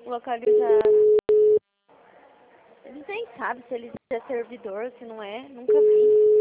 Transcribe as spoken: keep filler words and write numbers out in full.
localizar. Eles nem sabem se eles é servidor, se não é, nunca vi.